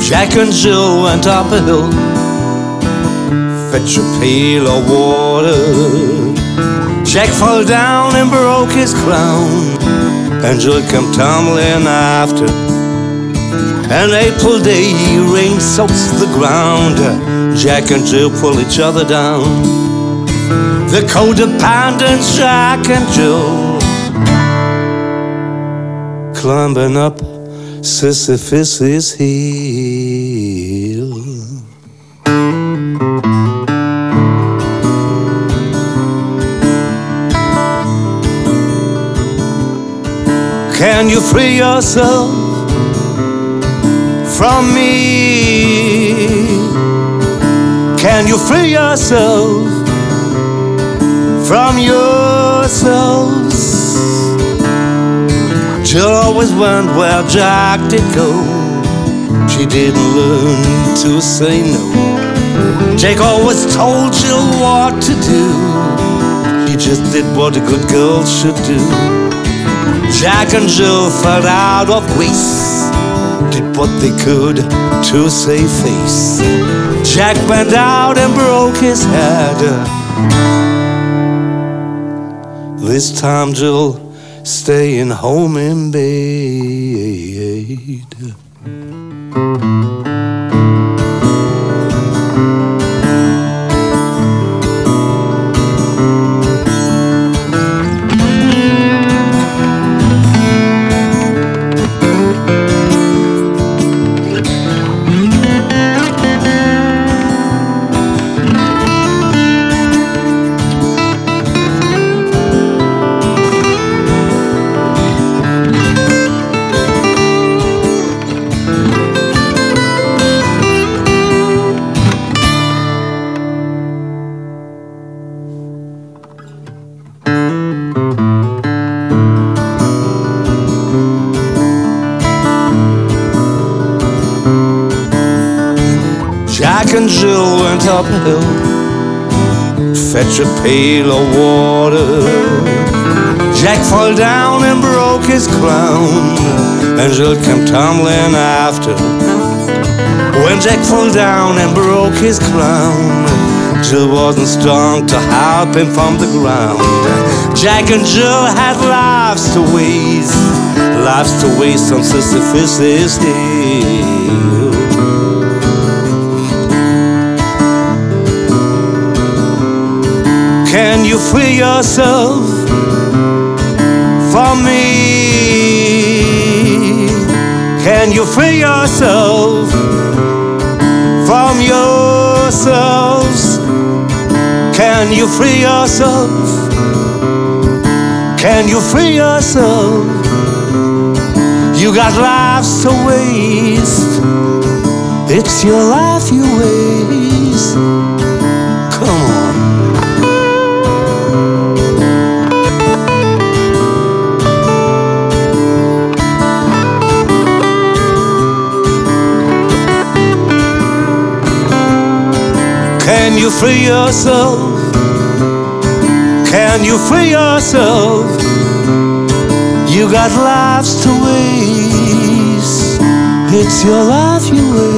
Jack and Jill went up a hill, fetch a pail of water. Jack fell down and broke his crown, and Jill came tumbling after. An April day, rain soaks the ground. Jack and Jill pull each other down. The codependent Jack and Jill, climbing up Sisyphus's hill. Can you free yourself from me? Can you free yourself from yourselves? Jill always went where Jack did go. She didn't learn to say no. Jack always told Jill what to do. She just did what a good girl should do. Jack and Jill fell out of grace, did what they could to save face. Jack went out and broke his head. This time Jill staying home in bed. Jack and Jill went up a hill, fetch a pail of water. Jack fell down and broke his crown, and Jill came tumbling after. When Jack fell down and broke his crown, Jill wasn't strong to help him from the ground. Jack and Jill had lives to waste on Sisyphus's hill. Can you free yourself from me? Can you free yourself from yourselves? Can you free yourself? Can you free yourself? You got lives to waste. It's your life you waste. Come on. Can you free yourself? Can you free yourself? You got lives to waste. It's your life you waste.